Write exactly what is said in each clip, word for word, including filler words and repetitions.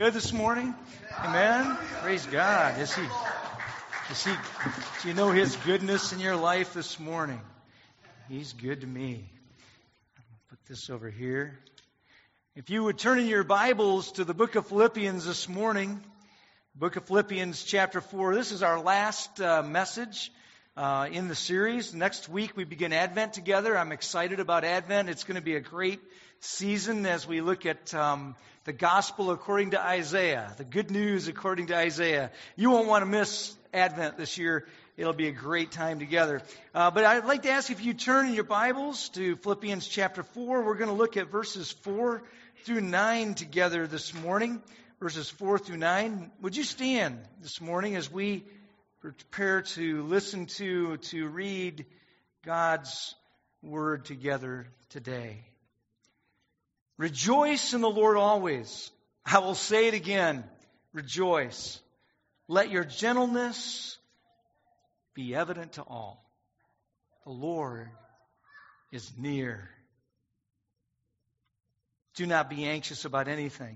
Good this morning? Amen? Praise God. Is he, is he, do you know His goodness in your life this morning? He's good to me. Put this over here. If you would turn in your Bibles to the book of Philippians this morning, book of Philippians chapter four. This is our last uh, message uh, in the series. Next week we begin Advent together. I'm excited about Advent. It's going to be a great season as we look at um, the gospel according to Isaiah, the good news according to Isaiah. You won't want to miss Advent this year. It'll be a great time together. Uh, but I'd like to ask if you turn in your Bibles to Philippians chapter four. We're going to look at verses four through nine together this morning. Verses four through nine. Would you stand this morning as we prepare to listen to, to read God's Word together today? Rejoice in the Lord always. I will say it again. Rejoice. Let your gentleness be evident to all. The Lord is near. Do not be anxious about anything,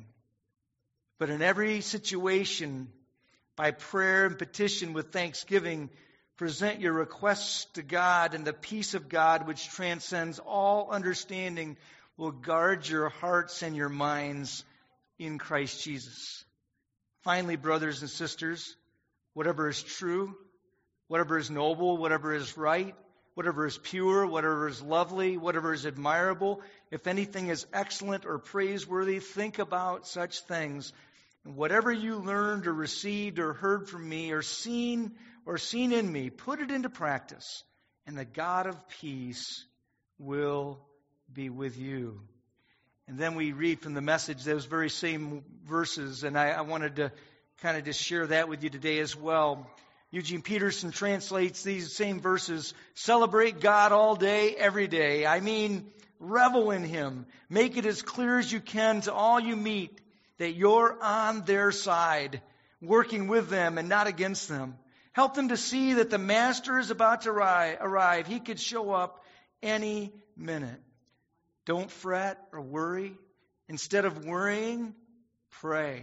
but in every situation, by prayer and petition with thanksgiving, present your requests to God, and the peace of God, which transcends all understanding, will guard your hearts and your minds in Christ Jesus. Finally, brothers and sisters, whatever is true, whatever is noble, whatever is right, whatever is pure, whatever is lovely, whatever is admirable, if anything is excellent or praiseworthy, think about such things. And whatever you learned or received or heard from me or seen or seen in me, put it into practice, and the God of peace will be with you. And then we read from the Message those very same verses, and I, I wanted to kind of just share that with you today as well. Eugene Peterson translates these same verses: celebrate God all day, every day. I mean, revel in Him. Make it as clear as you can to all you meet that you're on their side, working with them and not against them. Help them to see that the Master is about to arrive. He could show up any minute. Don't fret or worry. Instead of worrying, pray.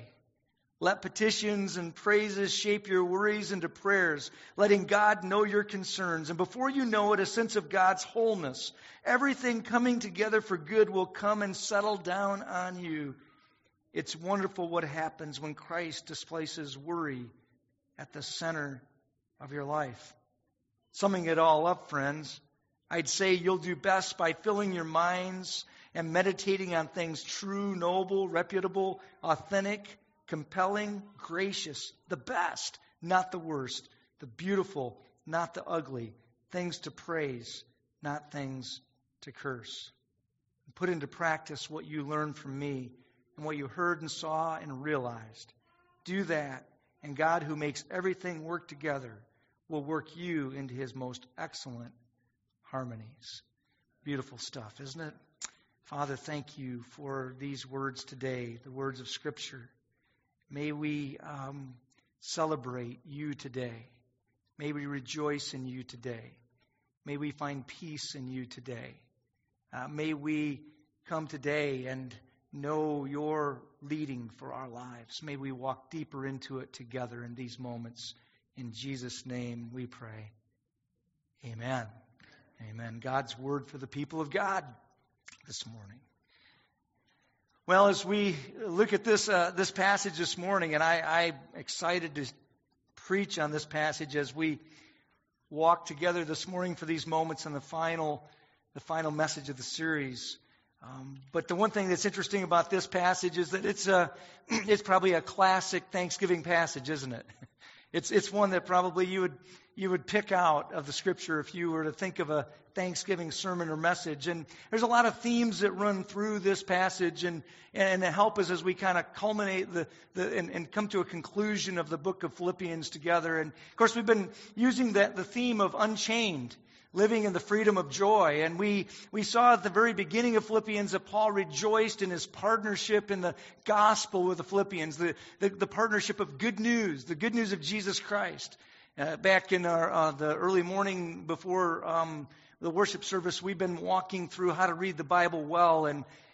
Let petitions and praises shape your worries into prayers, letting God know your concerns. And before you know it, a sense of God's wholeness, everything coming together for good, will come and settle down on you. It's wonderful what happens when Christ displaces worry at the center of your life. Summing it all up, friends, I'd say you'll do best by filling your minds and meditating on things true, noble, reputable, authentic, compelling, gracious, the best, not the worst, the beautiful, not the ugly, things to praise, not things to curse. Put into practice what you learned from me and what you heard and saw and realized. Do that, and God, who makes everything work together, will work you into His most excellent harmonies. Beautiful stuff, isn't it? Father, thank you for these words today, the words of Scripture. May we um, celebrate you today. May we rejoice in you today. May we find peace in you today. Uh, may we come today and know your leading for our lives. May we walk deeper into it together in these moments. In Jesus' name we pray. Amen. Amen. God's word for the people of God this morning. Well, as we look at this uh, this passage this morning, and I, I'm excited to preach on this passage as we walk together this morning for these moments in the final the final message of the series. Um, but the one thing that's interesting about this passage is that it's a it's probably a classic Thanksgiving passage, isn't it? It's it's one that probably you would you would pick out of the Scripture if you were to think of a Thanksgiving sermon or message. And there's a lot of themes that run through this passage and and help us as we kind of culminate the, the and, and come to a conclusion of the book of Philippians together. And of course, we've been using that the theme of unchained, living in the freedom of joy. And we, we saw at the very beginning of Philippians that Paul rejoiced in his partnership in the gospel with the Philippians, the, the, the partnership of good news, the good news of Jesus Christ. Uh, back in our, uh, the early morning before um, the worship service, we've been walking through how to read the Bible well. And,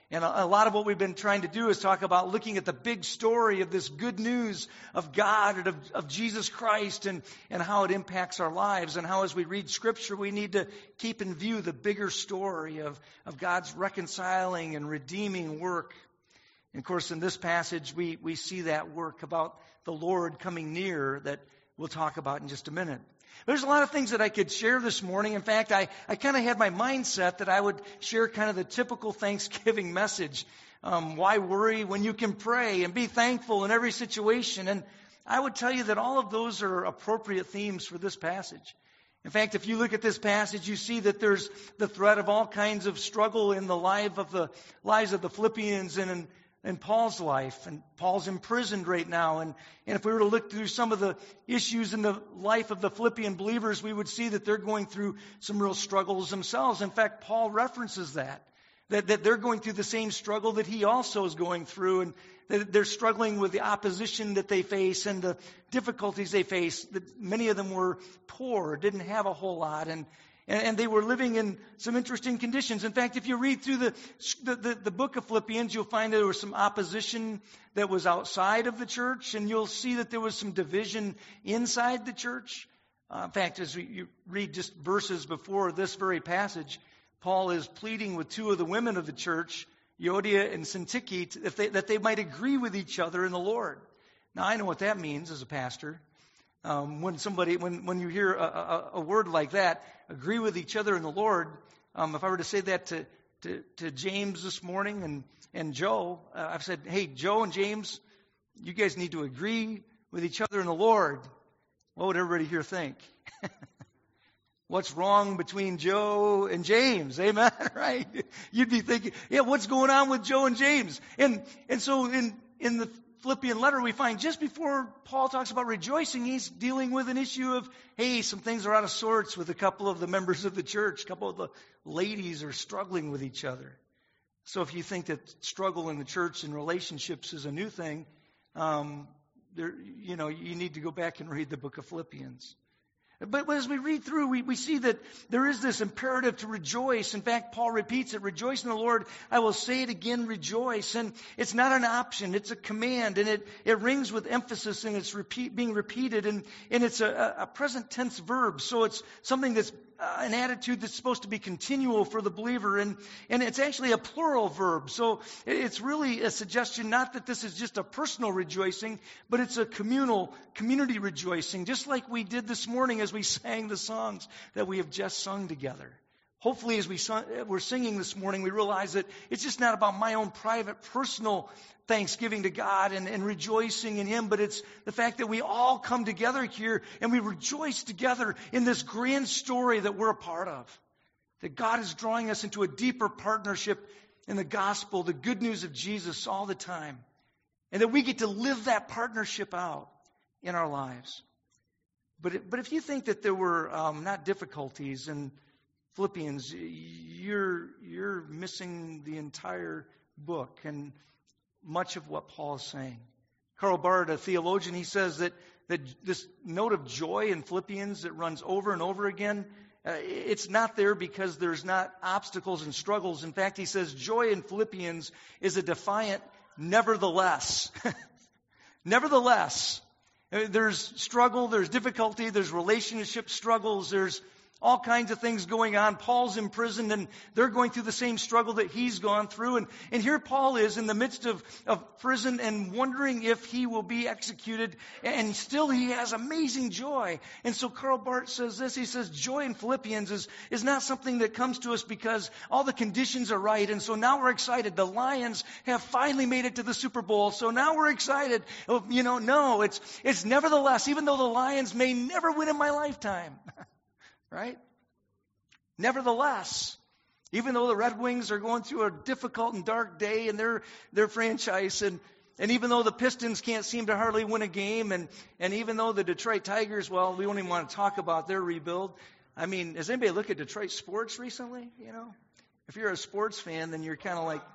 And a, a lot of what we've been trying to do is talk about looking at the big story of this good news of God and of, of Jesus Christ and, and how it impacts our lives, and how as we read Scripture we need to keep in view the bigger story of, of God's reconciling and redeeming work. And of course, in this passage we, we see that work about the Lord coming near that we'll talk about in just a minute. There's a lot of things that I could share this morning. In fact, I, I kind of had my mindset that I would share kind of the typical Thanksgiving message. Um, why worry when you can pray and be thankful in every situation? And I would tell you that all of those are appropriate themes for this passage. In fact, if you look at this passage, you see that there's the threat of all kinds of struggle in the life of the lives of the Philippians and in in Paul's life. And Paul's imprisoned right now. And, and if we were to look through some of the issues in the life of the Philippian believers, we would see that they're going through some real struggles themselves. In fact, Paul references that, that, that they're going through the same struggle that he also is going through. And that they're struggling with the opposition that they face and the difficulties they face. That many of them were poor, didn't have a whole lot, and And they were living in some interesting conditions. In fact, if you read through the, the, the book of Philippians, you'll find there was some opposition that was outside of the church, and you'll see that there was some division inside the church. Uh, in fact, as we, you read just verses before this very passage, Paul is pleading with two of the women of the church, Euodia and Syntyche, if they, that they might agree with each other in the Lord. Now, I know what that means as a pastor. Um, when somebody, when, when you hear a, a, a word like that, agree with each other in the Lord. Um, if I were to say that to, to, to James this morning and, and Joe, uh, I've said, hey, Joe and James, you guys need to agree with each other in the Lord. What would everybody here think? What's wrong between Joe and James? Amen, right? You'd be thinking, yeah, what's going on with Joe and James? And, and so in, in the Philippian letter, we find just before Paul talks about rejoicing, he's dealing with an issue of, hey, some things are out of sorts with a couple of the members of the church. A couple of the ladies are struggling with each other. So if you think that struggle in the church and relationships is a new thing, um, there, you know, you need to go back and read the book of Philippians. But as we read through, we, we see that there is this imperative to rejoice. In fact, Paul repeats it, rejoice in the Lord. I will say it again, rejoice. And it's not an option, it's a command. And it, it rings with emphasis, and it's repeat, being repeated. And, and it's a, a present tense verb. So it's something that's uh, an attitude that's supposed to be continual for the believer. And, and it's actually a plural verb. So it's really a suggestion, not that this is just a personal rejoicing, but it's a communal, community rejoicing, just like we did this morning as we sang the songs that we have just sung together. Hopefully, as we sung, we're singing this morning, we realize that it's just not about my own private, personal thanksgiving to God and, and rejoicing in Him, but it's the fact that we all come together here and we rejoice together in this grand story that we're a part of. That God is drawing us into a deeper partnership in the gospel, the good news of Jesus all the time. And that we get to live that partnership out in our lives. But it, but if you think that there were um, not difficulties in Philippians, you're you're missing the entire book and much of what Paul is saying. Karl Barth, a theologian, he says that, that this note of joy in Philippians that runs over and over again, uh, it's not there because there's not obstacles and struggles. In fact, he says joy in Philippians is a defiant nevertheless. Nevertheless. There's struggle, there's difficulty, there's relationship struggles, there's all kinds of things going on. Paul's imprisoned and they're going through the same struggle that he's gone through. And, and here Paul is in the midst of, of prison and wondering if he will be executed. And still he has amazing joy. And so Karl Barth says this, he says, joy in Philippians is, is not something that comes to us because all the conditions are right. And so now we're excited. The Lions have finally made it to the Super Bowl. So now we're excited. You know, no, it's, it's nevertheless, even though the Lions may never win in my lifetime. Right? Nevertheless, even though the Red Wings are going through a difficult and dark day in their, their franchise, and, and even though the Pistons can't seem to hardly win a game, and, and even though the Detroit Tigers, well, we don't even want to talk about their rebuild. I mean, has anybody looked at Detroit sports recently? You know, if you're a sports fan, then you're kind of like,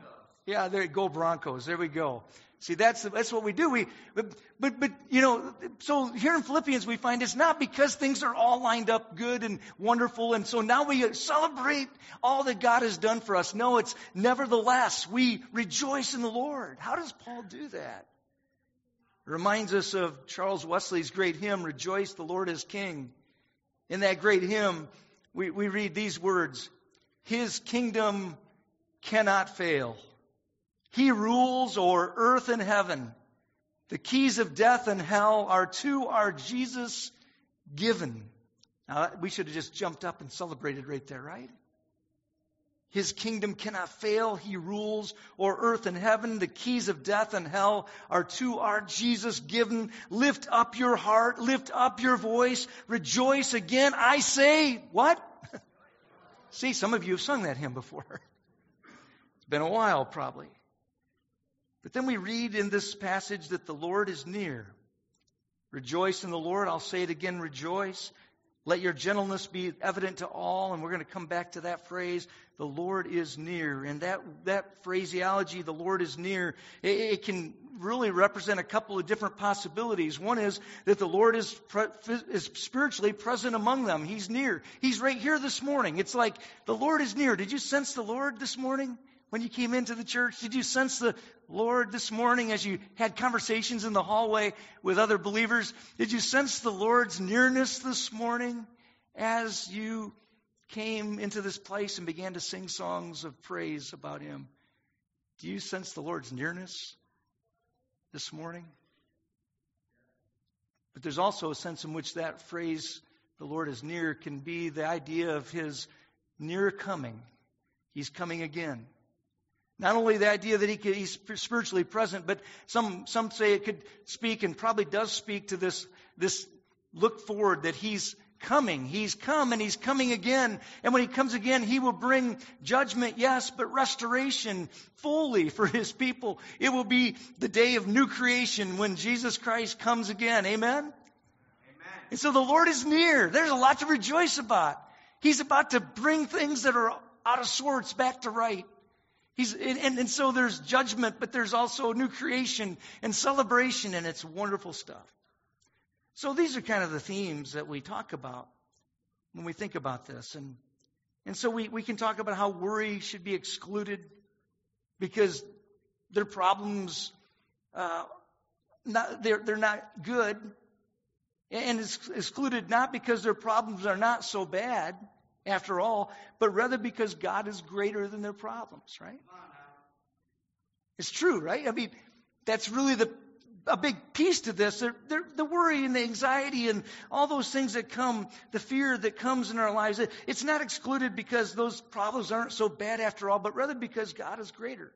Yeah, there go Broncos. There we go. See, that's that's what we do. We, but, but, but, you know, so here in Philippians we find it's not because things are all lined up good and wonderful, and so now we celebrate all that God has done for us. No, it's nevertheless, we rejoice in the Lord. How does Paul do that? It reminds us of Charles Wesley's great hymn, Rejoice, the Lord is King. In that great hymn, we, we read these words, His kingdom cannot fail. He rules o'er earth and heaven. The keys of death and hell are to our Jesus given. Now, we should have just jumped up and celebrated right there, right? His kingdom cannot fail. He rules o'er earth and heaven. The keys of death and hell are to our Jesus given. Lift up your heart. Lift up your voice. Rejoice again. I say, what? See, some of you have sung that hymn before. It's been a while, probably. But then we read in this passage that the Lord is near. Rejoice in the Lord. I'll say it again, rejoice. Let your gentleness be evident to all. And we're going to come back to that phrase, the Lord is near. And that, that phraseology, the Lord is near, it, it can really represent a couple of different possibilities. One is that the Lord is, pre, is spiritually present among them. He's near. He's right here this morning. It's like the Lord is near. Did you sense the Lord this morning? When you came into the church, did you sense the Lord this morning as you had conversations in the hallway with other believers? Did you sense the Lord's nearness this morning as you came into this place and began to sing songs of praise about Him? Do you sense the Lord's nearness this morning? But there's also a sense in which that phrase, the Lord is near, can be the idea of His near coming. He's coming again. Not only the idea that he could, he's spiritually present, but some some say it could speak and probably does speak to this, this look forward that he's coming. He's come and he's coming again. And when he comes again, he will bring judgment, yes, but restoration fully for his people. It will be the day of new creation when Jesus Christ comes again. Amen? Amen. And so the Lord is near. There's a lot to rejoice about. He's about to bring things that are out of sorts back to right. He's, and, and so there's judgment, but there's also new creation and celebration, and it's wonderful stuff. So these are kind of the themes that we talk about when we think about this. And, and so we, we can talk about how worry should be excluded because their problems, uh, not, they're, they're not good. And it's excluded not because their problems are not so bad, after all, but rather because God is greater than their problems, right? It's true, right? I mean, that's really the a big piece to this. They're, they're, the worry and the anxiety and all those things that come, the fear that comes in our lives, it, it's not excluded because those problems aren't so bad after all, but rather because God is greater.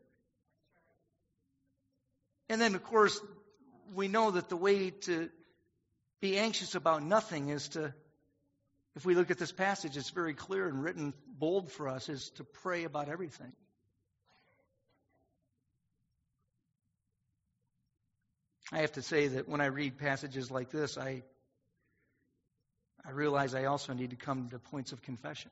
And then, of course, we know that the way to be anxious about nothing is to, if we look at this passage, it's very clear and written bold for us, is to pray about everything. I have to say that when I read passages like this, I I realize I also need to come to points of confession.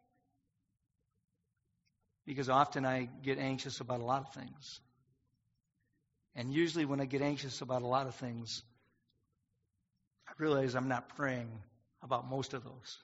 Because often I get anxious about a lot of things. And usually when I get anxious about a lot of things, I realize I'm not praying about most of those.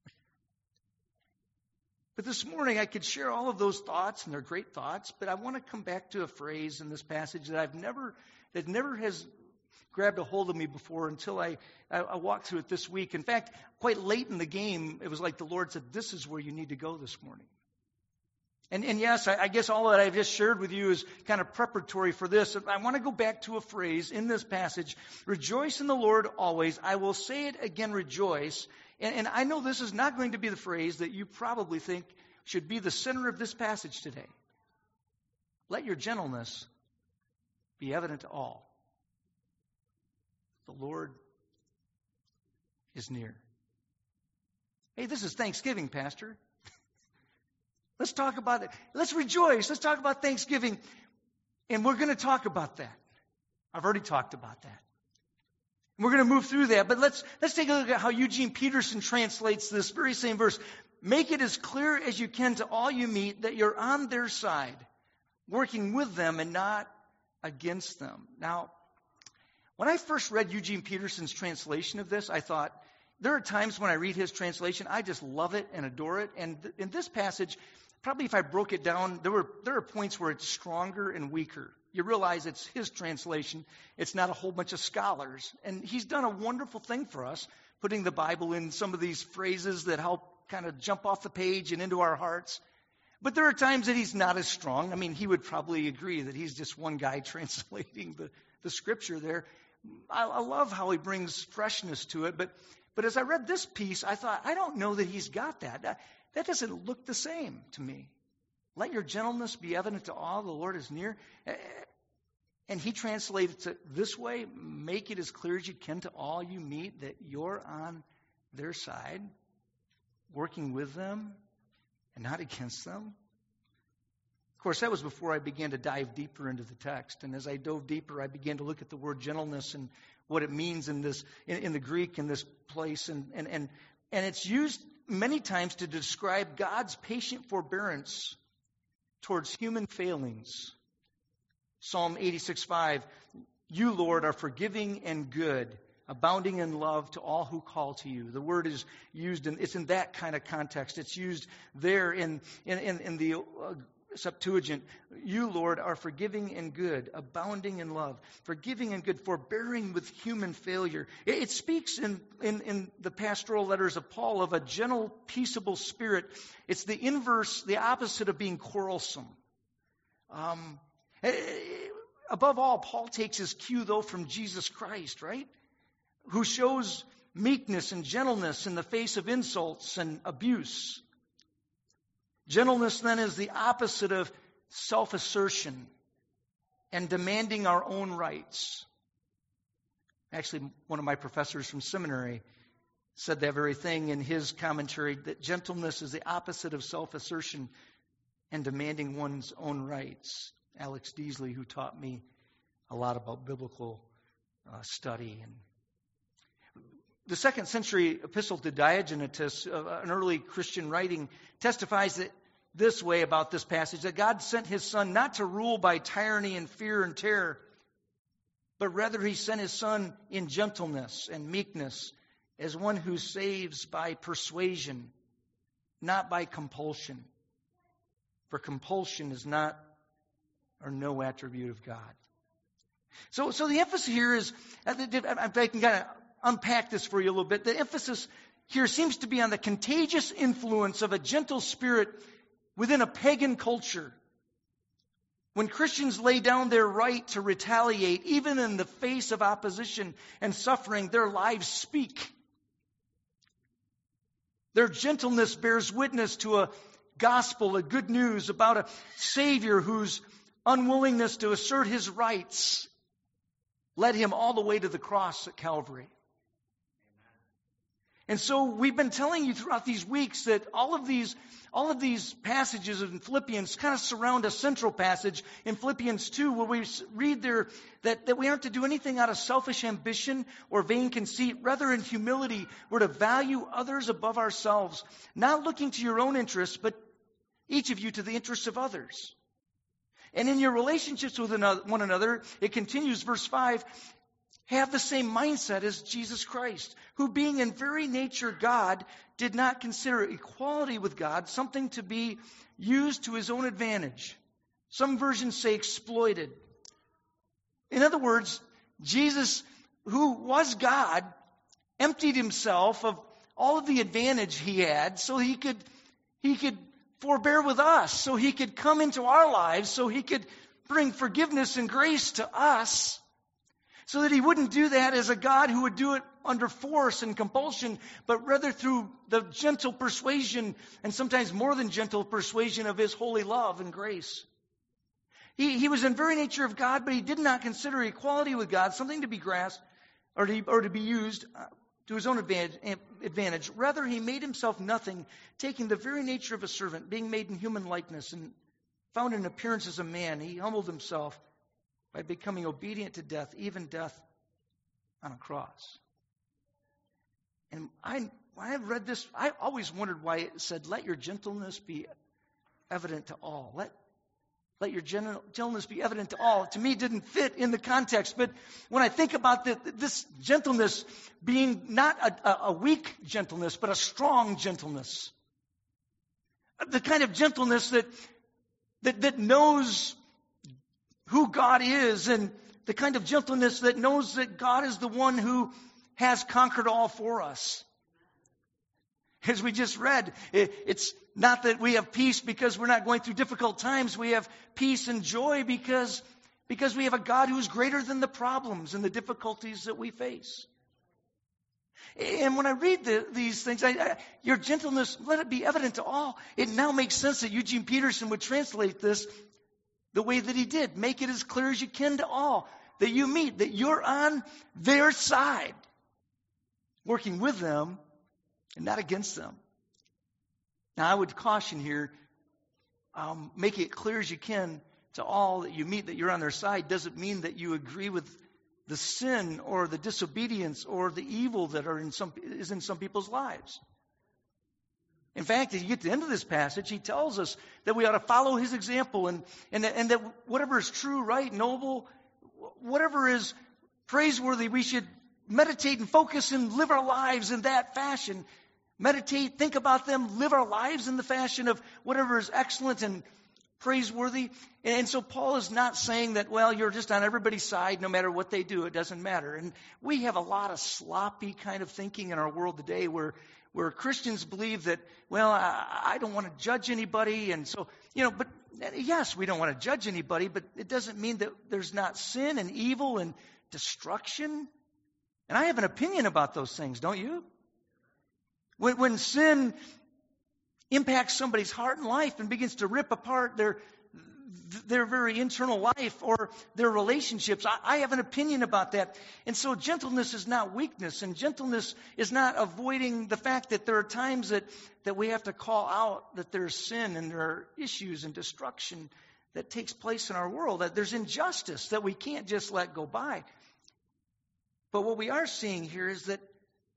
But this morning I could share all of those thoughts, and they're great thoughts, but I want to come back to a phrase in this passage that I've never, that never has grabbed a hold of me before until I, I, I walked through it this week. In fact, quite late in the game, it was like the Lord said, this is where you need to go this morning. And, and yes, I, I guess all that I've just shared with you is kind of preparatory for this. I want to go back to a phrase in this passage, rejoice in the Lord always. I will say it again, rejoice. And, and I know this is not going to be the phrase that you probably think should be the center of this passage today. Let your gentleness be evident to all. The Lord is near. Hey, this is Thanksgiving, Pastor. Let's talk about it. Let's rejoice. Let's talk about Thanksgiving. And we're going to talk about that. I've already talked about that. And we're going to move through that. But let's let's take a look at how Eugene Peterson translates this very same verse. Make it as clear as you can to all you meet that you're on their side. working with them and not against them. Now, when I first read Eugene Peterson's translation of this, I thought, there are times when I read his translation, I just love it and adore it. And th- in this passage, probably if I broke it down, there were there are points where it's stronger and weaker. You realize it's his translation. It's not a whole bunch of scholars. And he's done a wonderful thing for us, putting the Bible in some of these phrases that help kind of jump off the page and into our hearts. But there are times that he's not as strong. I mean, he would probably agree that he's just one guy translating the, the scripture there. I, I love how he brings freshness to it. But but as I read this piece, I thought, I don't know that he's got that. That, that doesn't look the same to me. Let your gentleness be evident to all. The Lord is near. And he translated it this way. Make it as clear as you can to all you meet that you're on their side, working with them and not against them. Of course, that was before I began to dive deeper into the text. And as I dove deeper, I began to look at the word gentleness and what it means in this in, in the Greek in this place. And, and, and, and it's used many times to describe God's patient forbearance towards human failings. Psalm eighty-six five, you, Lord, are forgiving and good, abounding in love to all who call to you. The word is used, in, it's in that kind of context. It's used there in, in, in, in the uh, Septuagint. You, Lord, are forgiving and good, abounding in love, forgiving and good, forbearing with human failure. It, it speaks in, in, in the pastoral letters of Paul of a gentle, peaceable spirit. It's the inverse, the opposite of being quarrelsome. Um, above all, Paul takes his cue, though, from Jesus Christ, right? Who shows meekness and gentleness in the face of insults and abuse. Gentleness, then, is the opposite of self-assertion and demanding our own rights. Actually, one of my professors from seminary said that very thing in his commentary, that gentleness is the opposite of self-assertion and demanding one's own rights. Alex Deasley, who taught me a lot about biblical uh, study. And the second century epistle to Diogenetus, uh, an early Christian writing, testifies that this way about this passage, that God sent his Son not to rule by tyranny and fear and terror, but rather he sent his Son in gentleness and meekness as one who saves by persuasion, not by compulsion. For compulsion is not or no attribute of God. So, so the emphasis here is, if I can kind of unpack this for you a little bit, the emphasis here seems to be on the contagious influence of a gentle spirit within a pagan culture. When Christians lay down their right to retaliate, even in the face of opposition and suffering, their lives speak. Their gentleness bears witness to a gospel, a good news about a Savior whose unwillingness to assert his rights led him all the way to the cross at Calvary. And so we've been telling you throughout these weeks that all of these all of these passages in Philippians kind of surround a central passage in Philippians two, where we read there that, that we aren't to do anything out of selfish ambition or vain conceit. Rather, in humility, we're to value others above ourselves, not looking to your own interests, but each of you to the interests of others. And in your relationships with one another, it continues, verse five, have the same mindset as Jesus Christ, who being in very nature God, did not consider equality with God something to be used to his own advantage. Some versions say exploited. In other words, Jesus, who was God, emptied himself of all of the advantage he had so he could, he could forbear with us, so he could come into our lives, so he could bring forgiveness and grace to us. So that he wouldn't do that as a God who would do it under force and compulsion, but rather through the gentle persuasion, and sometimes more than gentle persuasion, of his holy love and grace. He, he was in very nature of God, but he did not consider equality with God something to be grasped or to, or to be used to his own advantage, advantage. Rather, he made himself nothing, taking the very nature of a servant, being made in human likeness, and found in appearance as a man. He humbled himself by becoming obedient to death, even death on a cross. And I, when I read this, I always wondered why it said, let your gentleness be evident to all. Let, Let your gentleness be evident to all. To me, it didn't fit in the context. But when I think about the, this gentleness being not a, a weak gentleness, but a strong gentleness. The kind of gentleness that, that, that knows who God is, and the kind of gentleness that knows that God is the one who has conquered all for us. As we just read, it's not that we have peace because we're not going through difficult times. We have peace and joy because, because we have a God who is greater than the problems and the difficulties that we face. And when I read the, these things, I, I, your gentleness, let it be evident to all. It now makes sense that Eugene Peterson would translate this the way that he did. Make it as clear as you can to all that you meet, that you're on their side, working with them and not against them. Now, I would caution here, um, make it clear as you can to all that you meet that you're on their side doesn't mean that you agree with the sin or the disobedience or the evil that are in some is in some people's lives. In fact, as you get to the end of this passage, he tells us that we ought to follow his example, and, and, and that whatever is true, right, noble, whatever is praiseworthy, we should meditate and focus and live our lives in that fashion. Meditate, think about them, live our lives in the fashion of whatever is excellent and praiseworthy. And so Paul is not saying that, well, you're just on everybody's side no matter what they do, it doesn't matter. And we have a lot of sloppy kind of thinking in our world today where where Christians believe that, well, I, I don't want to judge anybody. And so, you know, but yes, we don't want to judge anybody, but it doesn't mean that there's not sin and evil and destruction. And I have an opinion about those things, don't you? When, when sin impacts somebody's heart and life and begins to rip apart their their very internal life or their relationships, I, I have an opinion about that. And so gentleness is not weakness, and gentleness is not avoiding the fact that there are times that, that we have to call out that there's sin and there are issues and destruction that takes place in our world, that there's injustice that we can't just let go by. But what we are seeing here is that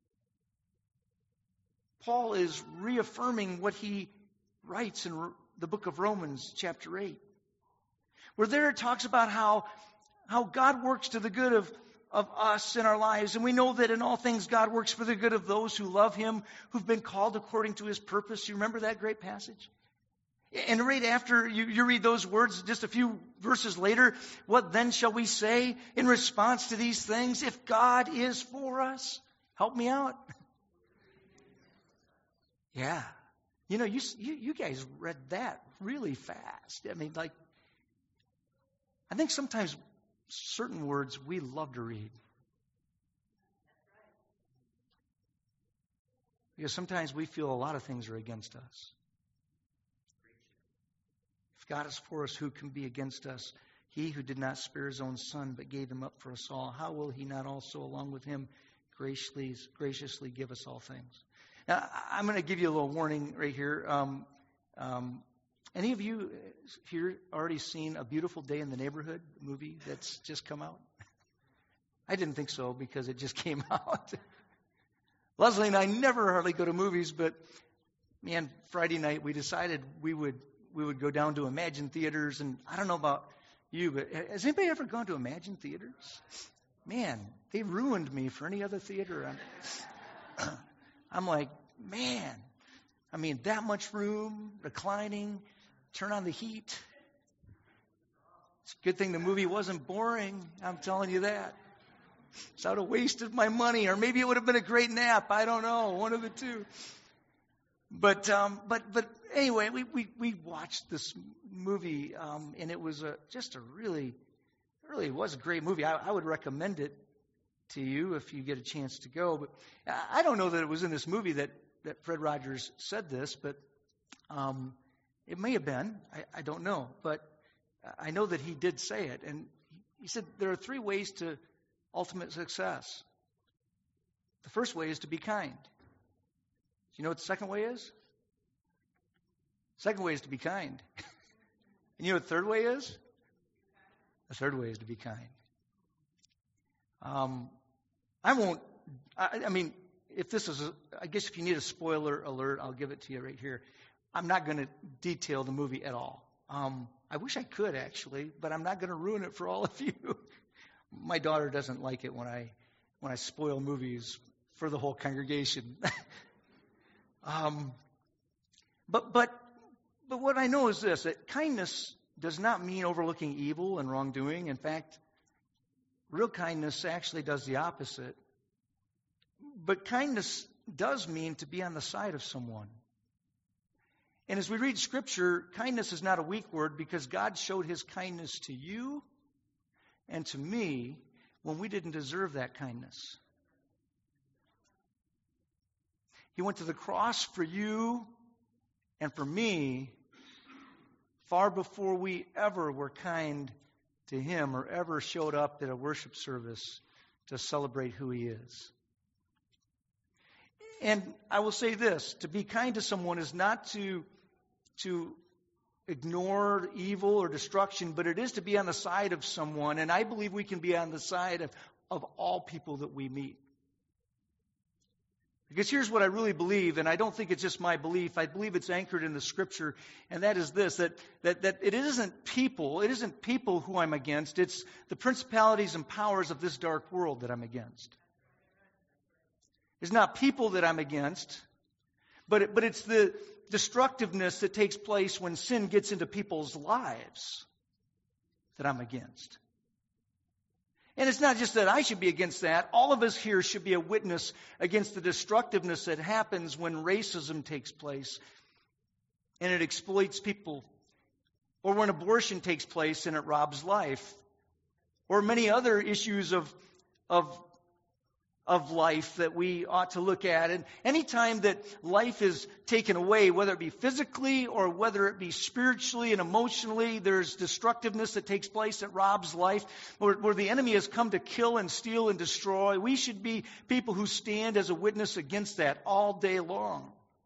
Paul is reaffirming what he writes in the book of Romans, chapter eight, where there it talks about how, how God works to the good of, of us in our lives. And we know that in all things God works for the good of those who love him, who've been called according to his purpose. You remember that great passage? And right after you, you read those words, just a few verses later, what then shall we say in response to these things? If God is for us, help me out. Yeah. You know, you, you you guys read that really fast. I mean, like, I think sometimes certain words we love to read. Because sometimes we feel a lot of things are against us. If God is for us, who can be against us? He who did not spare his own son, but gave him up for us all, how will he not also, along with him, graciously, graciously give us all things? Now, I'm going to give you a little warning right here. Um, um, any of you here already seen A Beautiful Day in the Neighborhood movie that's just come out? I didn't think so because it just came out. Leslie and I never hardly go to movies, but man, Friday night we decided we would we would go down to Imagine Theaters, and I don't know about you, but has anybody ever gone to Imagine Theaters? Man, they ruined me for any other theater. I'm, I'm like, man, I mean, that much room, reclining, turn on the heat. It's a good thing the movie wasn't boring, I'm telling you that. So I would have wasted my money, or maybe it would have been a great nap. I don't know, one of the two. But um, but but anyway, we we, we watched this movie, um, and it was a, just a really, really was a great movie. I, I would recommend it to you if you get a chance to go. But I don't know that it was in this movie that, that Fred Rogers said this, but um, it may have been. I, I don't know. But I know that he did say it. And he said there are three ways to ultimate success. The first way is to be kind. Do you know what the second way is? The second way is to be kind. And you know what the third way is? The third way is to be kind. Um, I won't, I, I mean, if this is, a, I guess if you need a spoiler alert, I'll give it to you right here. I'm not going to detail the movie at all. Um, I wish I could, actually, but I'm not going to ruin it for all of you. My daughter doesn't like it when I when I spoil movies for the whole congregation. um, but but but what I know is this: that kindness does not mean overlooking evil and wrongdoing. In fact, real kindness actually does the opposite. But kindness does mean to be on the side of someone. And as we read Scripture, kindness is not a weak word because God showed His kindness to you and to me when we didn't deserve that kindness. He went to the cross for you and for me far before we ever were kind to Him or ever showed up at a worship service to celebrate who He is. And I will say this, to be kind to someone is not to, to ignore evil or destruction, but it is to be on the side of someone. And I believe we can be on the side of, of all people that we meet. Because here's what I really believe, and I don't think it's just my belief. I believe it's anchored in the Scripture, and that is this, that, that, that it isn't people, it isn't people who I'm against. It's the principalities and powers of this dark world that I'm against. It's not people that I'm against, but it, but it's the destructiveness that takes place when sin gets into people's lives that I'm against. And it's not just that I should be against that. All of us here should be a witness against the destructiveness that happens when racism takes place and it exploits people, or when abortion takes place and it robs life, or many other issues of of of life that we ought to look at. And anytime that life is taken away, whether it be physically or whether it be spiritually and emotionally, there's destructiveness that takes place that robs life, where, where the enemy has come to kill and steal and destroy. We should be people who stand as a witness against that all day long.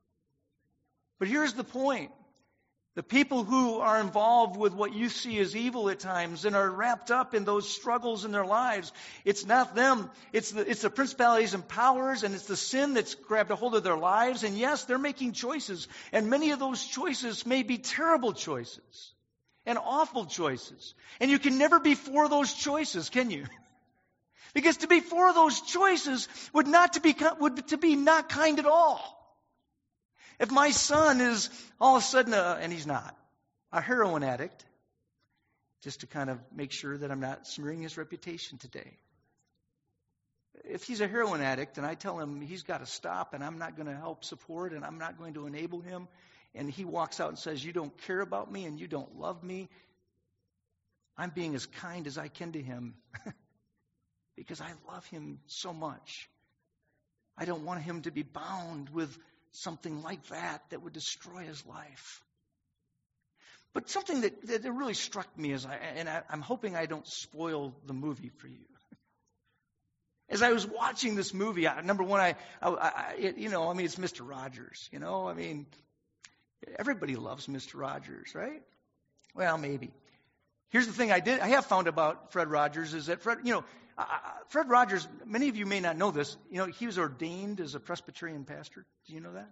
But here's the point. The people who are involved with what you see as evil at times and are wrapped up in those struggles in their lives, it's not them. It's the, it's the principalities and powers, and it's the sin that's grabbed a hold of their lives. And yes, they're making choices. And many of those choices may be terrible choices and awful choices. And you can never be for those choices, can you? Because to be for those choices would not to be, would to be not kind at all. If my son is all of a sudden, a, and he's not, a heroin addict, just to kind of make sure that I'm not smearing his reputation today. If he's a heroin addict and I tell him he's got to stop and I'm not going to help support and I'm not going to enable him, and he walks out and says, you don't care about me and you don't love me, I'm being as kind as I can to him because I love him so much. I don't want him to be bound with something like that that would destroy his life. But something that, that really struck me, is, I, and I, I'm hoping I don't spoil the movie for you. As I was watching this movie, I, number one, I, I, I it, you know, I mean, it's Mister Rogers. You know, I mean, everybody loves Mister Rogers, right? Well, maybe. Here's the thing I did, I have found about Fred Rogers is that Fred, you know, uh, Fred Rogers, many of you may not know this, you know, he was ordained as a Presbyterian pastor. Do you know that?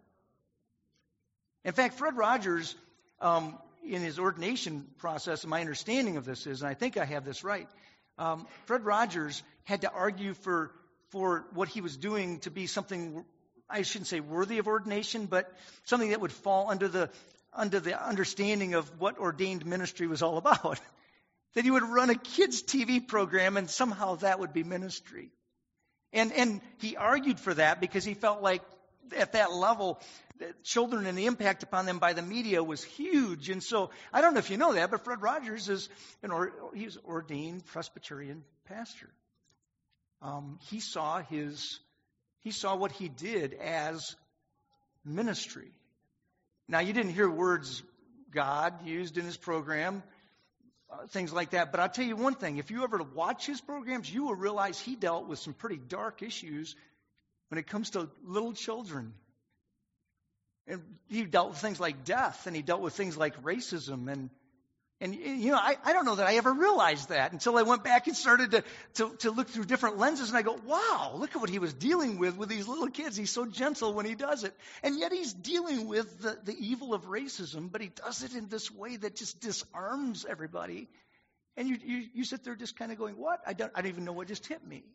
In fact, Fred Rogers, um, in his ordination process, and my understanding of this is, and I think I have this right, um, Fred Rogers had to argue for for what he was doing to be something, I shouldn't say worthy of ordination, but something that would fall under the under the understanding of what ordained ministry was all about. That he would run a kids' T V program and somehow that would be ministry. And and he argued for that because he felt like at that level, children and the impact upon them by the media was huge. And so, I don't know if you know that, but Fred Rogers is an or, he's ordained Presbyterian pastor. Um, he saw his, he saw what he did as ministry. Now, you didn't hear words God used in his program, uh, things like that. But I'll tell you one thing. If you ever watch his programs, you will realize he dealt with some pretty dark issues when it comes to little children. And he dealt with things like death, and he dealt with things like racism. And And, you know, I, I don't know that I ever realized that until I went back and started to, to, to look through different lenses, and I go, wow, look at what he was dealing with with these little kids. He's so gentle when he does it. And yet he's dealing with the, the evil of racism, but he does it in this way that just disarms everybody. And you, you, you sit there just kind of going, what? I don't, I don't even know what just hit me.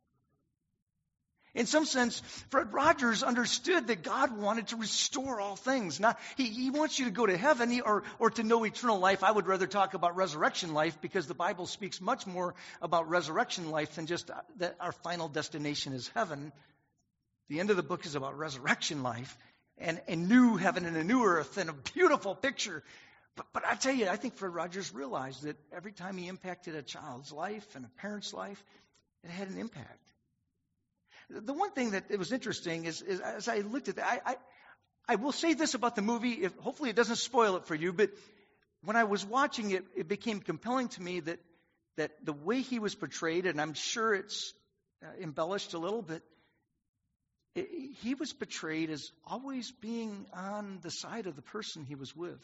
In some sense, Fred Rogers understood that God wanted to restore all things. Not, he, he wants you to go to heaven he, or, or to know eternal life. I would rather talk about resurrection life because the Bible speaks much more about resurrection life than just that our final destination is heaven. The end of the book is about resurrection life and a new heaven and a new earth and a beautiful picture. But, but I tell you, I think Fred Rogers realized that every time he impacted a child's life and a parent's life, it had an impact. The one thing that it was interesting is, is as I looked at that, I, I, I will say this about the movie. If, hopefully it doesn't spoil it for you, but when I was watching it, it became compelling to me that, that the way he was portrayed, and I'm sure it's uh, embellished a little bit, it, he was portrayed as always being on the side of the person he was with.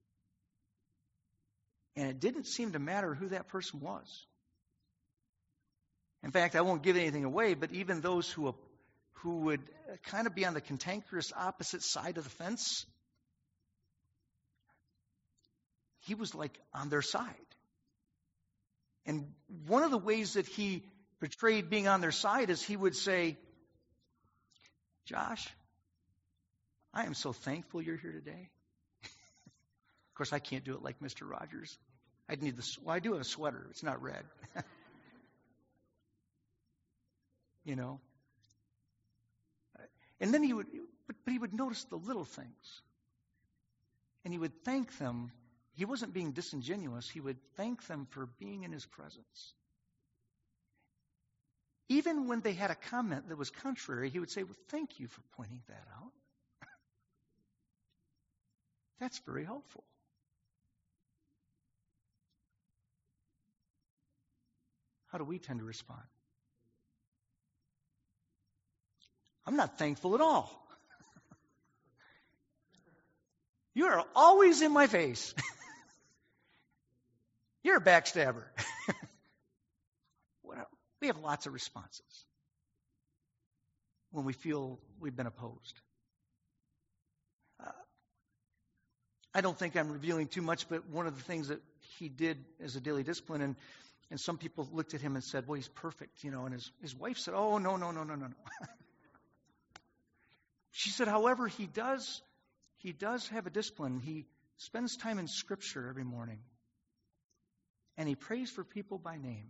And it didn't seem to matter who that person was. In fact, I won't give anything away, but even those who who would kind of be on the cantankerous opposite side of the fence, he was like on their side. And one of the ways that he portrayed being on their side is he would say, Josh, I am so thankful you're here today. Of course, I can't do it like Mister Rogers. I'd need the, well, I do have a sweater. It's not red. You know, and then he would, but, but he would notice the little things, and he would thank them. He wasn't being disingenuous. He would thank them for being in his presence. Even when they had a comment that was contrary, he would say, well, thank you for pointing that out. That's very helpful. How do we tend to respond? I'm not thankful at all. You are always in my face. You're a backstabber. We have lots of responses when we feel we've been opposed. Uh, I don't think I'm revealing too much, but one of the things that he did as a daily discipline, and, and some people looked at him and said, well, he's perfect, you know, and his, his wife said, oh, no, no, no, no, no, no. She said, however, he does, he does have a discipline. He spends time in Scripture every morning. And he prays for people by name.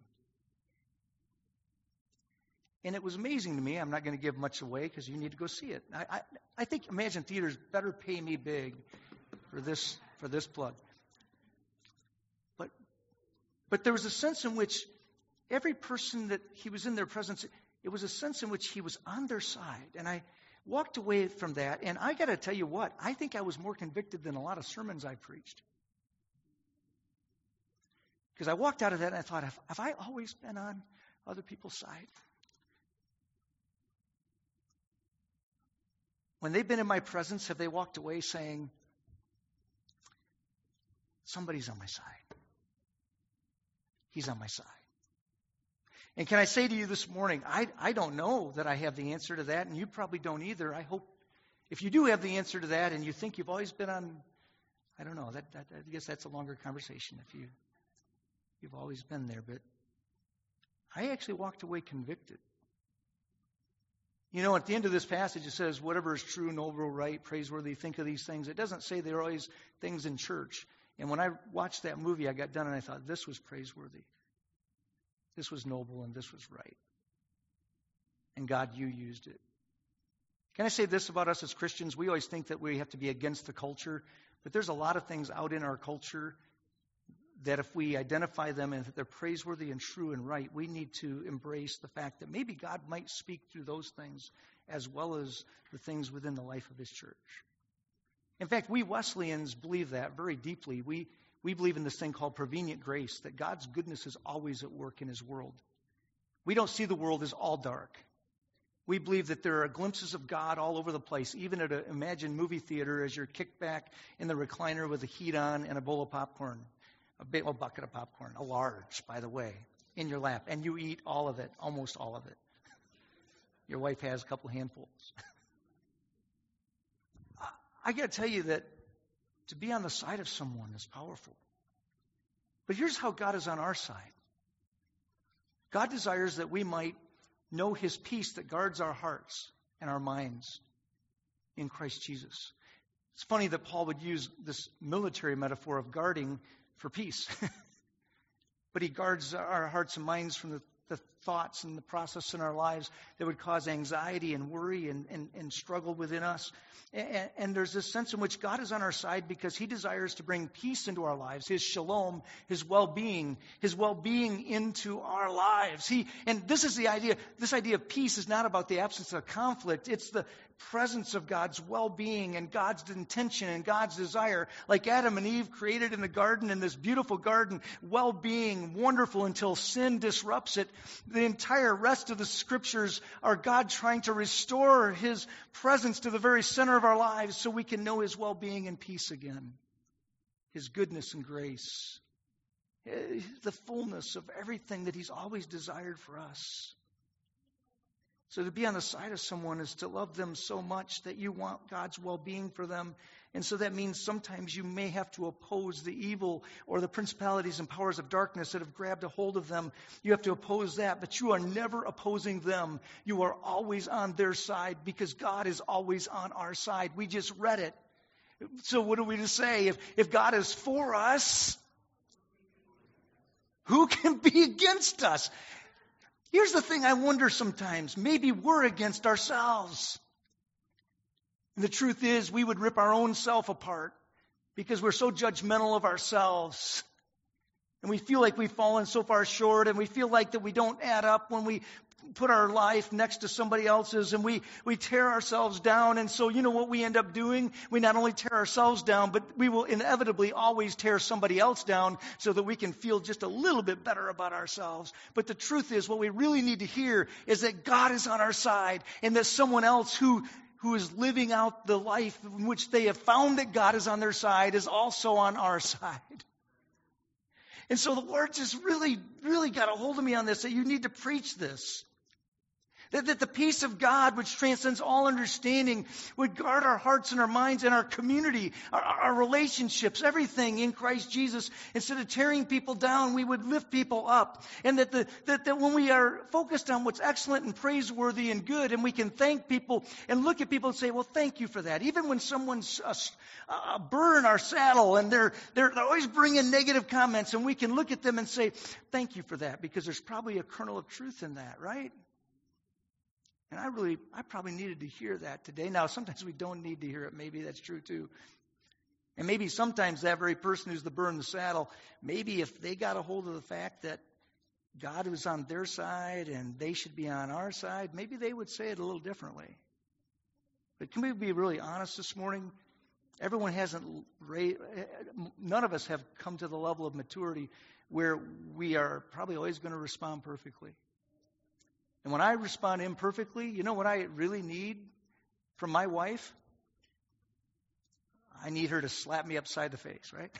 And it was amazing to me. I'm not going to give much away because you need to go see it. I, I, I think Imagine Theaters better pay me big for this for this plug. But but there was a sense in which every person that he was in their presence, it was a sense in which he was on their side. And I walked away from that, and I got to tell you what, I think I was more convicted than a lot of sermons I preached. Because I walked out of that and I thought, have, have I always been on other people's side? When they've been in my presence, have they walked away saying, somebody's on my side? He's on my side. And can I say to you this morning, I, I don't know that I have the answer to that, and you probably don't either. I hope if you do have the answer to that and you think you've always been on, I don't know, that, that, I guess that's a longer conversation if you, you've always been there. But I actually walked away convicted. You know, at the end of this passage, it says, whatever is true, noble, right, praiseworthy, think of these things. It doesn't say there are always things in church. And when I watched that movie, I got done and I thought, this was praiseworthy. This was noble and this was right. And God, you used it. Can I say this about us as Christians? We always think that we have to be against the culture, but there's a lot of things out in our culture that if we identify them and that they're praiseworthy and true and right, we need to embrace the fact that maybe God might speak through those things as well as the things within the life of His church. In fact, we Wesleyans believe that very deeply. We We believe in this thing called prevenient grace, that God's goodness is always at work in His world. We don't see the world as all dark. We believe that there are glimpses of God all over the place, even at an imagined movie theater as you're kicked back in the recliner with the heat on and a bowl of popcorn. A big a bucket of popcorn, a large, by the way, in your lap. And you eat all of it, almost all of it. Your wife has a couple handfuls. I got to tell you that to be on the side of someone is powerful. But here's how God is on our side. God desires that we might know his peace that guards our hearts and our minds in Christ Jesus. It's funny that Paul would use this military metaphor of guarding for peace. But he guards our hearts and minds from the, the thoughts and the process in our lives that would cause anxiety and worry and, and, and struggle within us. And, and there's this sense in which God is on our side because he desires to bring peace into our lives, his shalom, his well-being, his well-being into our lives. He, and this is the idea, this idea of peace is not about the absence of conflict. It's the presence of God's well-being and God's intention and God's desire. Like Adam and Eve created in the garden, in this beautiful garden, well-being, wonderful until sin disrupts it. The entire rest of the scriptures are God trying to restore his presence to the very center of our lives so we can know his well-being and peace again. His goodness and grace. The fullness of everything that he's always desired for us. So to be on the side of someone is to love them so much that you want God's well-being for them. And so that means sometimes you may have to oppose the evil or the principalities and powers of darkness that have grabbed a hold of them. You have to oppose that, but you are never opposing them. You are always on their side because God is always on our side. We just read it. So what are we to say? If, if God is for us, who can be against us? Here's the thing I wonder sometimes. Maybe we're against ourselves. And the truth is, we would rip our own self apart because we're so judgmental of ourselves. And we feel like we've fallen so far short, and we feel like that we don't add up when we put our life next to somebody else's, and we, we tear ourselves down. And so you know what we end up doing? We not only tear ourselves down, but we will inevitably always tear somebody else down so that we can feel just a little bit better about ourselves. But the truth is, what we really need to hear is that God is on our side, and that someone else who who is living out the life in which they have found that God is on their side is also on our side. And so the Lord just really, really got a hold of me on this, that you need to preach this. That, that the peace of God, which transcends all understanding, would guard our hearts and our minds and our community, our, our relationships, everything in Christ Jesus. Instead of tearing people down, we would lift people up. And that, the, that, that when we are focused on what's excellent and praiseworthy and good, and we can thank people and look at people and say, well, thank you for that. Even when someone's a, a burr in our saddle and they're, they're, they're always bringing negative comments, and we can look at them and say, thank you for that, because there's probably a kernel of truth in that, right? And I really, I probably needed to hear that today. Now, sometimes we don't need to hear it. Maybe that's true too. And maybe sometimes that very person who's the burr in the saddle, maybe if they got a hold of the fact that God was on their side and they should be on our side, maybe they would say it a little differently. But can we be really honest this morning? Everyone hasn't, none of us have come to the level of maturity where we are probably always going to respond perfectly. And when I respond imperfectly, you know what I really need from my wife? I need her to slap me upside the face, right?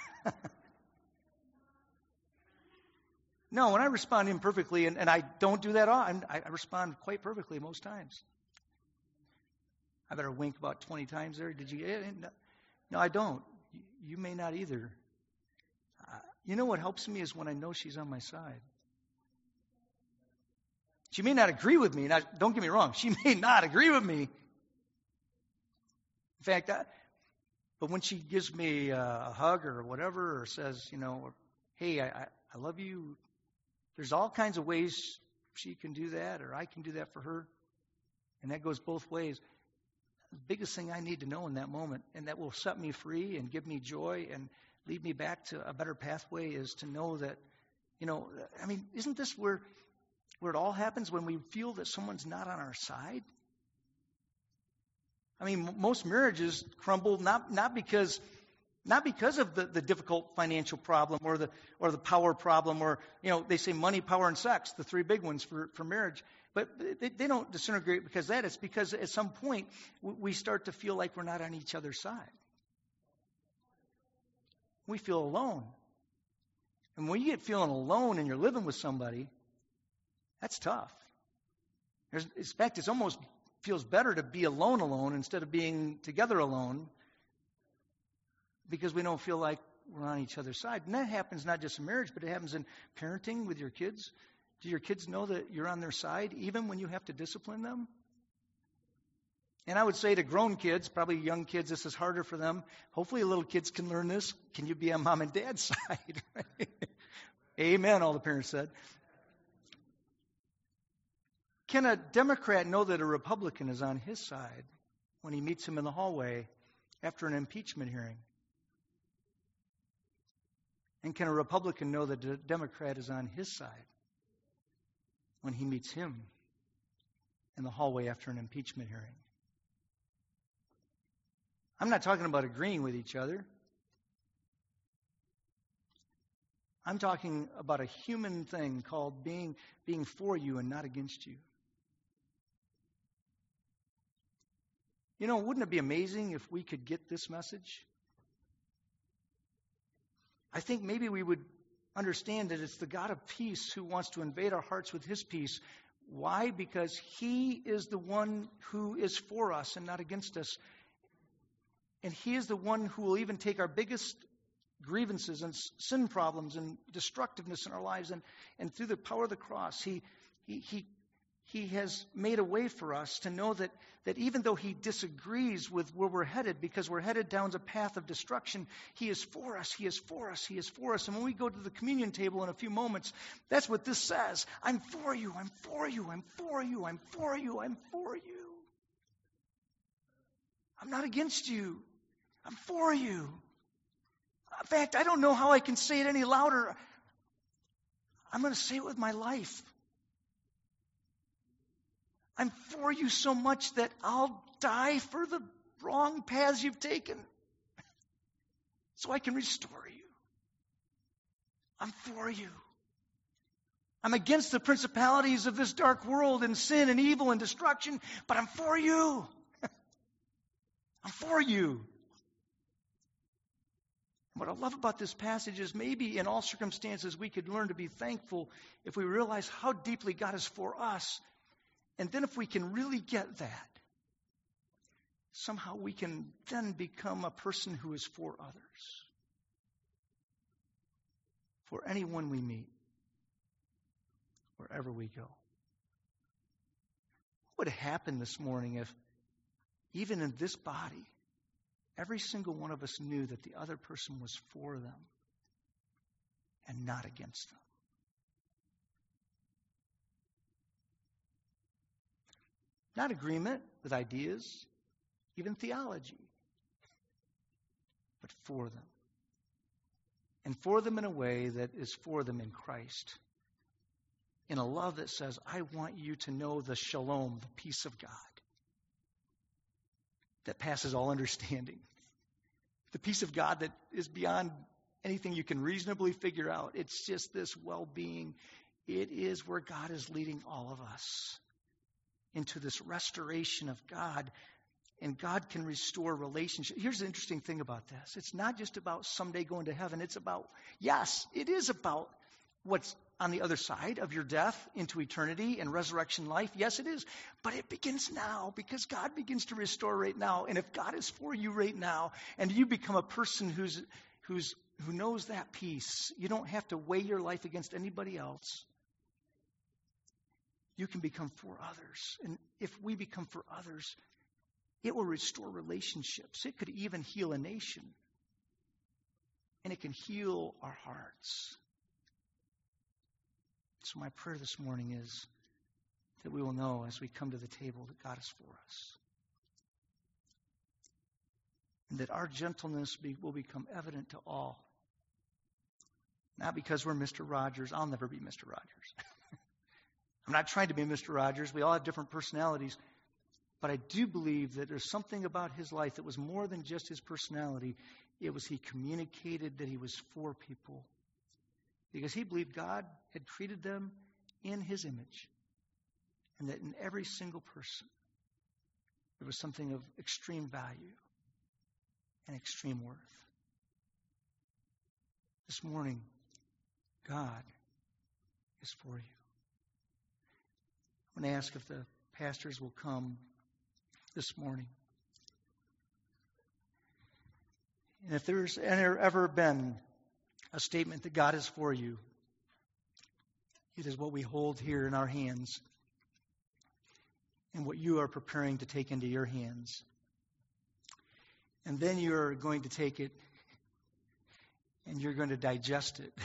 No, when I respond imperfectly, and, and I don't do that often, I, I respond quite perfectly most times. I better wink about twenty times there. Did you? No, I don't. You may not either. Uh, you know what helps me is when I know she's on my side. She may not agree with me. Now, don't get me wrong. She may not agree with me. In fact, I, but when she gives me a hug or whatever, or says, you know, hey, I, I love you, there's all kinds of ways she can do that, or I can do that for her. And that goes both ways. The biggest thing I need to know in that moment, and that will set me free and give me joy and lead me back to a better pathway, is to know that, you know, I mean, isn't this where... Where it all happens when we feel that someone's not on our side? I mean, most marriages crumble not not because not because of the, the difficult financial problem or the or the power problem, or, you know, they say money, power, and sex, the three big ones for, for marriage. But they, they don't disintegrate because of that. It's because at some point we start to feel like we're not on each other's side. We feel alone. And when you get feeling alone and you're living with somebody, that's tough. There's, in fact, it almost feels better to be alone alone instead of being together alone, because we don't feel like we're on each other's side. And that happens not just in marriage, but it happens in parenting with your kids. Do your kids know that you're on their side even when you have to discipline them? And I would say to grown kids, probably young kids, this is harder for them. Hopefully little kids can learn this. Can you be on mom and dad's side? Right? Amen, all the parents said. Can a Democrat know that a Republican is on his side when he meets him in the hallway after an impeachment hearing? And can a Republican know that a Democrat is on his side when he meets him in the hallway after an impeachment hearing? I'm not talking about agreeing with each other. I'm talking about a human thing called being, being for you and not against you. You know, wouldn't it be amazing if we could get this message? I think maybe we would understand that it's the God of peace who wants to invade our hearts with his peace. Why? Because he is the one who is for us and not against us. And he is the one who will even take our biggest grievances and sin problems and destructiveness in our lives, and, and through the power of the cross, he, he, he, he has made a way for us to know that, that even though he disagrees with where we're headed, because we're headed down a path of destruction, he is for us, he is for us, he is for us. And when we go to the communion table in a few moments, that's what this says. I'm for you, I'm for you, I'm for you, I'm for you, I'm for you. I'm not against you. I'm for you. In fact, I don't know how I can say it any louder. I'm going to say it with my life. I'm for you so much that I'll die for the wrong paths you've taken so I can restore you. I'm for you. I'm against the principalities of this dark world and sin and evil and destruction, but I'm for you. I'm for you. What I love about this passage is maybe in all circumstances we could learn to be thankful if we realize how deeply God is for us. And then if we can really get that, somehow we can then become a person who is for others. For anyone we meet, wherever we go. What would happen this morning if even in this body, every single one of us knew that the other person was for them and not against them? Not agreement with ideas, even theology, but for them. And for them in a way that is for them in Christ. In a love that says, I want you to know the shalom, the peace of God, that passes all understanding. The peace of God that is beyond anything you can reasonably figure out. It's just this well-being. It is where God is leading all of us into this restoration of God. And God can restore relationships. Here's the interesting thing about this. It's not just about someday going to heaven. It's about, yes, it is about what's on the other side of your death into eternity and resurrection life. Yes, it is. But it begins now because God begins to restore right now. And if God is for you right now and you become a person who's who's who knows that peace, you don't have to weigh your life against anybody else. You can become for others. And if we become for others, it will restore relationships. It could even heal a nation. And it can heal our hearts. So my prayer this morning is that we will know as we come to the table that God is for us. And that our gentleness be, will become evident to all. Not because we're Mister Rogers. I'll never be Mister Rogers. I'm not trying to be Mister Rogers. We all have different personalities. But I do believe that there's something about his life that was more than just his personality. It was he communicated that he was for people. Because he believed God had created them in his image. And that in every single person, there was something of extreme value and extreme worth. This morning, God is for you. I'm going to ask if the pastors will come this morning. And if there's ever been a statement that God is for you, it is what we hold here in our hands and what you are preparing to take into your hands. And then you're going to take it and you're going to digest it.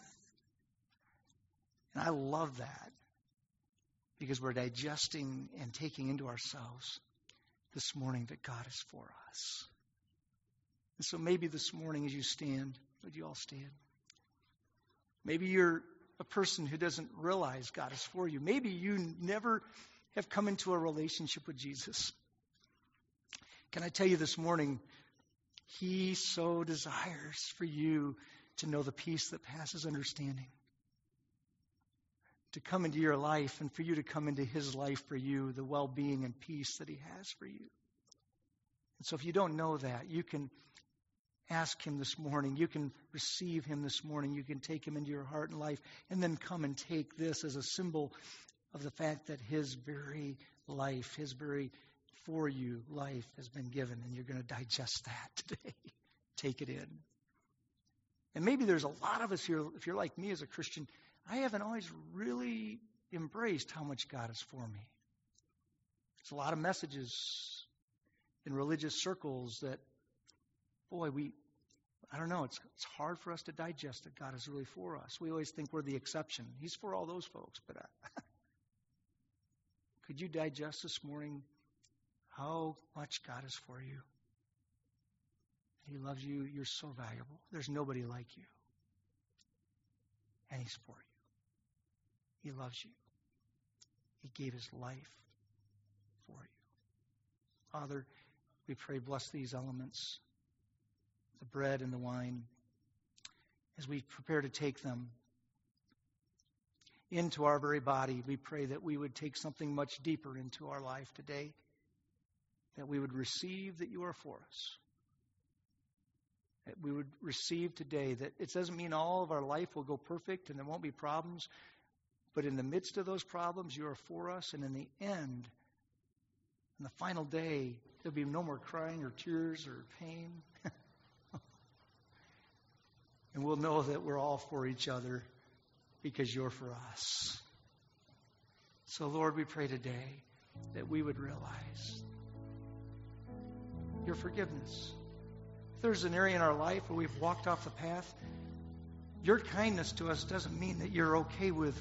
And I love that because we're digesting and taking into ourselves this morning that God is for us. And so maybe this morning as you stand, would you all stand? Maybe you're a person who doesn't realize God is for you. Maybe you never have come into a relationship with Jesus. Can I tell you this morning, He so desires for you to know the peace that passes understanding. To come into your life and for you to come into His life for you, the well-being and peace that He has for you. And so if you don't know that, you can ask Him this morning. You can receive Him this morning. You can take Him into your heart and life and then come and take this as a symbol of the fact that His very life, His very for you life has been given, and you're going to digest that today. Take it in. And maybe there's a lot of us here, if you're like me as a Christian, I haven't always really embraced how much God is for me. There's a lot of messages in religious circles that, boy, we, I don't know, it's, it's hard for us to digest that God is really for us. We always think we're the exception. He's for all those folks, but uh, could you digest this morning how much God is for you? He loves you. You're so valuable. There's nobody like you. And He's for you. He loves you. He gave His life for you. Father, we pray, bless these elements, the bread and the wine, as we prepare to take them into our very body. We pray that we would take something much deeper into our life today, that we would receive that you are for us. That we would receive today that it doesn't mean all of our life will go perfect and there won't be problems, but in the midst of those problems, you are for us, and in the end, in the final day, there'll be no more crying or tears or pain. And we'll know that we're all for each other because you're for us. So, Lord, we pray today that we would realize your forgiveness. If there's an area in our life where we've walked off the path, your kindness to us doesn't mean that you're okay with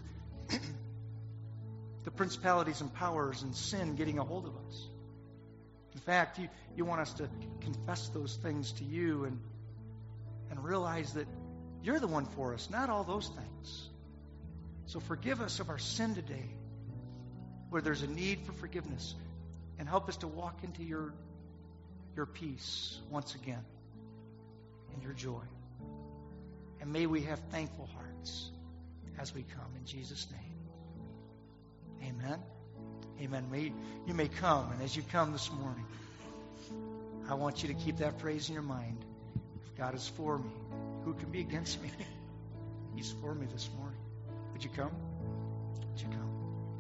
the principalities and powers and sin getting a hold of us. In fact, you, you want us to confess those things to you and, and realize that you're the one for us, not all those things. So forgive us of our sin today, where there's a need for forgiveness, and help us to walk into your, your peace once again and your joy. And may we have thankful hearts as we come. In Jesus' name, amen. Amen. May, you may come, and as you come this morning, I want you to keep that phrase in your mind. If God is for me, who can be against me? He's for me this morning. Would you come? Would you come?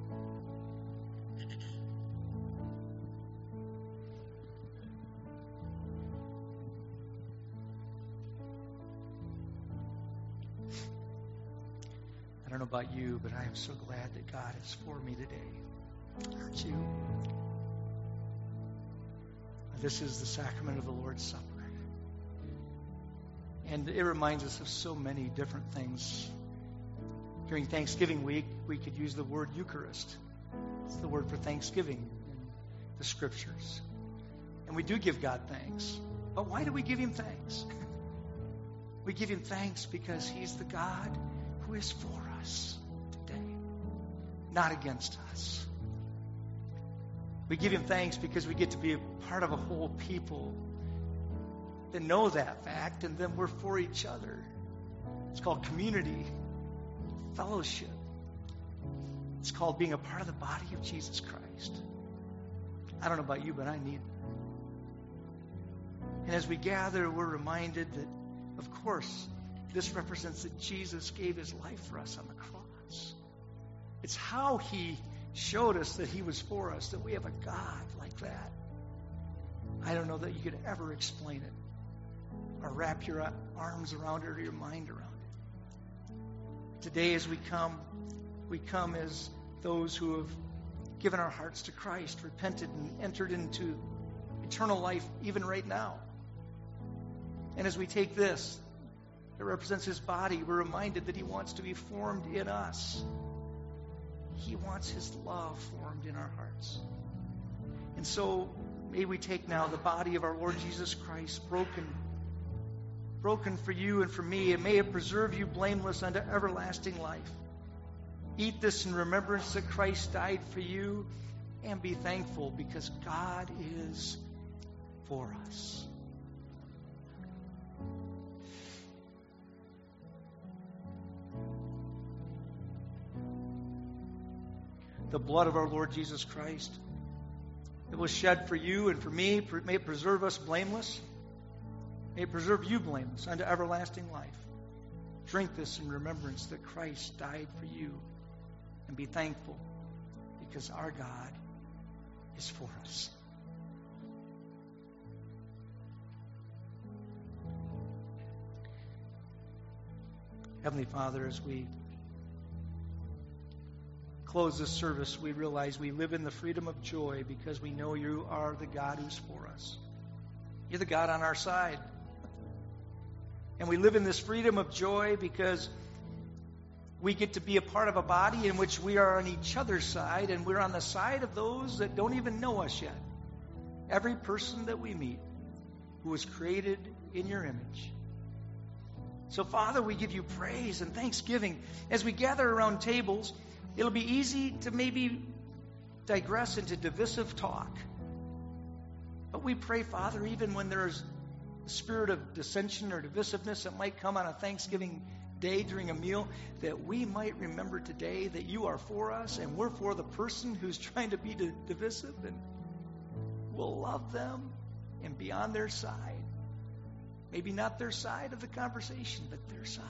I don't know about you, but I am so glad that God is for me today. Aren't you? This is the sacrament of the Lord's Supper. And it reminds us of so many different things. During Thanksgiving week, we could use the word Eucharist. It's the word for Thanksgiving in the Scriptures. And we do give God thanks. But why do we give Him thanks? We give Him thanks because He's the God who is for us today, not against us. We give Him thanks because we get to be a part of a whole people that know that fact, and then we're for each other. It's called community, fellowship. It's called being a part of the body of Jesus Christ. I don't know about you, but I need that. And as we gather, we're reminded that, of course, this represents that Jesus gave his life for us on the cross. It's how he showed us that he was for us, that we have a God like that. I don't know that you could ever explain it or wrap your arms around it or your mind around it. Today as we come, we come as those who have given our hearts to Christ, repented, and entered into eternal life even right now. And as we take this, that represents his body, we're reminded that he wants to be formed in us. He wants his love formed in our hearts. And so may we take now the body of our Lord Jesus Christ, broken, broken for you and for me, and may it preserve you blameless unto everlasting life. Eat this in remembrance that Christ died for you, and be thankful because God is for us. The blood of our Lord Jesus Christ, it was shed for you and for me. May it preserve us blameless. May it preserve you blameless unto everlasting life. Drink this in remembrance that Christ died for you, and be thankful because our God is for us. Heavenly Father, as we close this service, we realize we live in the freedom of joy because we know you are the God who's for us. You're the God on our side. And we live in this freedom of joy because we get to be a part of a body in which we are on each other's side, and we're on the side of those that don't even know us yet. Every person that we meet who was created in your image. So, Father, we give you praise and thanksgiving. As we gather around tables, it'll be easy to maybe digress into divisive talk. But we pray, Father, even when there's a spirit of dissension or divisiveness that might come on a Thanksgiving day during a meal, that we might remember today that you are for us and we're for the person who's trying to be divisive, and we'll love them and be on their side. Maybe not their side of the conversation, but their side.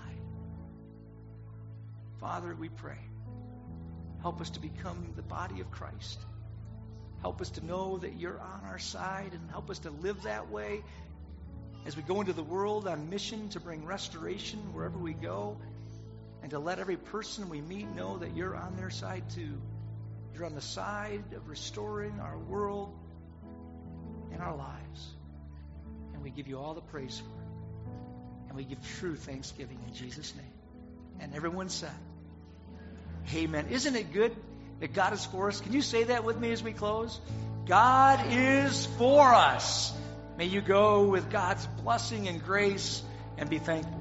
Father, we pray. Help us to become the body of Christ. Help us to know that you're on our side, and help us to live that way as we go into the world on mission to bring restoration wherever we go, and to let every person we meet know that you're on their side too. You're on the side of restoring our world and our lives. And we give you all the praise for it. And we give true thanksgiving in Jesus' name. And everyone said, amen. Isn't it good that God is for us? Can you say that with me as we close? God is for us. May you go with God's blessing and grace and be thankful.